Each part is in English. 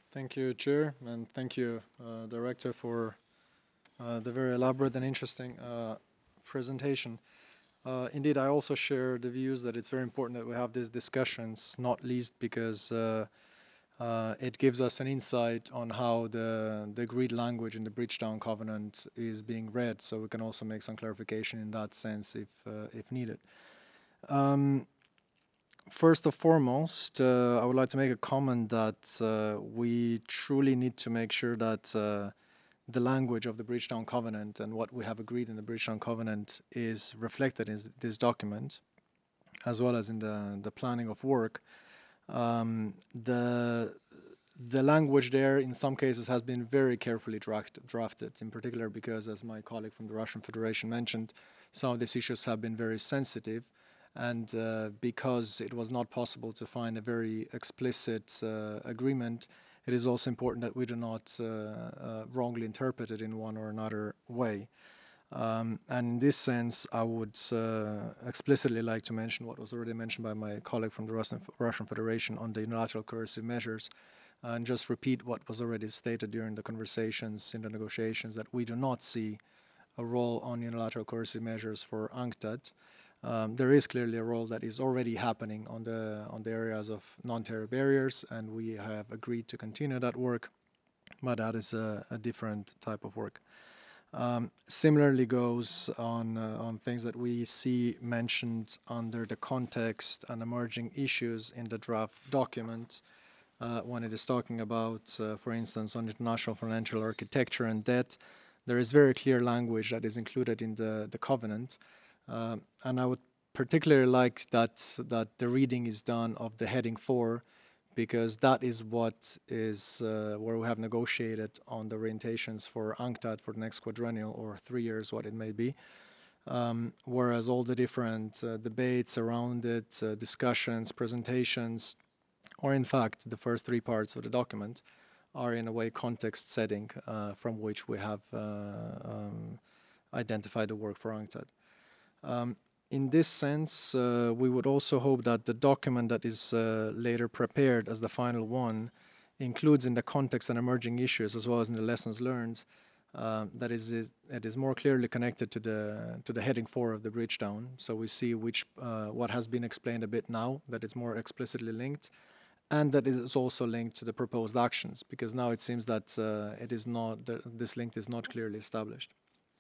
Thank you, Chair, and thank you, Director, for the very elaborate and interesting presentation. Indeed, I also share the views that it's very important that we have these discussions, not least because it gives us an insight on how the agreed language in the Bridgetown Covenant is being read, so we can also make some clarification in that sense if needed. Um, First and foremost, I would like to make a comment that we truly need to make sure that the language of the Bridgetown Covenant and what we have agreed in the Bridgetown Covenant is reflected in this document, as well as in the planning of work. The language there, in some cases, has been very carefully drafted, in particular because, as my colleague from the Russian Federation mentioned, some of these issues have been very sensitive. And because it was not possible to find a very explicit agreement, it is also important that we do not wrongly interpret it in one or another way. And in this sense, I would explicitly like to mention what was already mentioned by my colleague from the Russian Federation on the unilateral coercive measures, and just repeat what was already stated during the conversations in the negotiations, that we do not see a role on unilateral coercive measures for UNCTAD. There is clearly a role that is already happening on the areas of non-tariff barriers, and we have agreed to continue that work, but that is a different type of work. Similarly goes on things that we see mentioned under the context and emerging issues in the draft document when it is talking about, for instance, on international financial architecture and debt. There is very clear language that is included in the covenant, and I would particularly like that the reading is done of the heading 4, because that is what is where we have negotiated on the orientations for UNCTAD for the next quadrennial or 3 years, what it may be. Whereas all the different debates around it, discussions, presentations, or in fact the first three parts of the document are in a way context setting from which we have identified the work for UNCTAD. In this sense, we would also hope that the document that is later prepared as the final one includes in the context and emerging issues, as well as in the lessons learned, that it is more clearly connected to the heading 4 of the Bridgetown. So we see which what has been explained a bit now, that it's more explicitly linked, and that it is also linked to the proposed actions, because now it seems that it is not this link is not clearly established.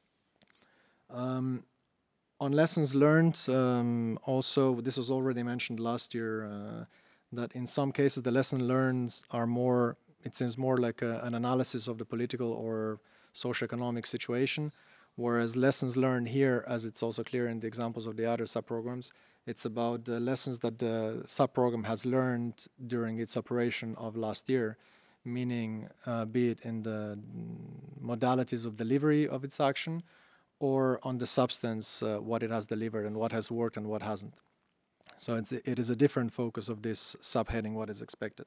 Um, on lessons learned, also this was already mentioned last year, that in some cases the lesson learned are more, it seems more like an analysis of the political or socioeconomic situation, whereas lessons learned here, as it's also clear in the examples of the other subprograms, it's about the lessons that the subprogram has learned during its operation of last year, meaning be it in the modalities of delivery of its action, or on the substance, what it has delivered and what has worked and what hasn't. So it is a different focus of this subheading, what is expected.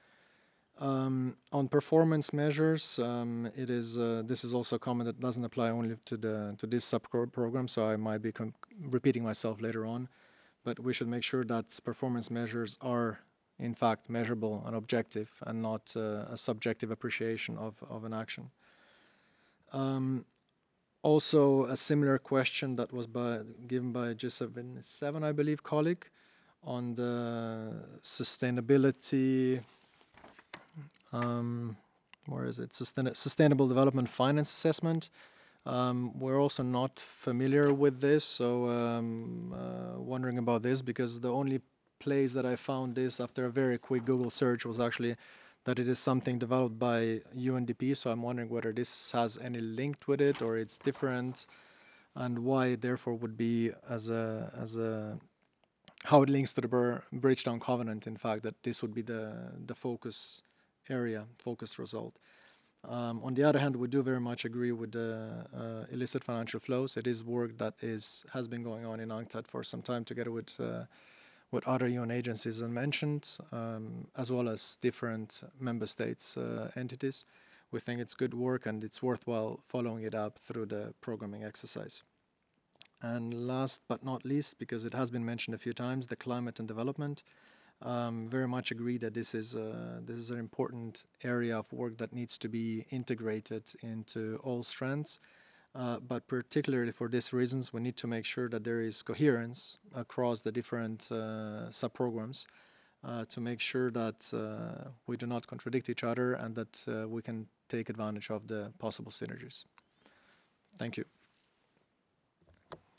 On performance measures, it is this is also a comment that doesn't apply only to this subprogram, so I might be repeating myself later on, but we should make sure that performance measures are in fact measurable and objective, and not a subjective appreciation of an action. Um, Also, a similar question that was given by G77, I believe, colleague, on the sustainability, um, where is it? Sustainable Development Finance Assessment. We're also not familiar with this, so wondering about this, because the only place that I found this after a very quick Google search was actually that it is something developed by UNDP, so I'm wondering whether this has any link with it or it's different, and why it therefore would be as a how it links to the Bridgetown Covenant, in fact, that this would be the focus area, focus result. On the other hand, we do very much agree with the illicit financial flows. It is work that has been going on in UNCTAD for some time, together with other UN agencies as mentioned, as well as different member states entities. We think it's good work, and it's worthwhile following it up through the programming exercise. And last but not least, because it has been mentioned a few times, the climate and development. Very much agree that this is an important area of work that needs to be integrated into all strands. But particularly for these reasons, we need to make sure that there is coherence across the different subprograms to make sure that we do not contradict each other and that we can take advantage of the possible synergies. Thank you.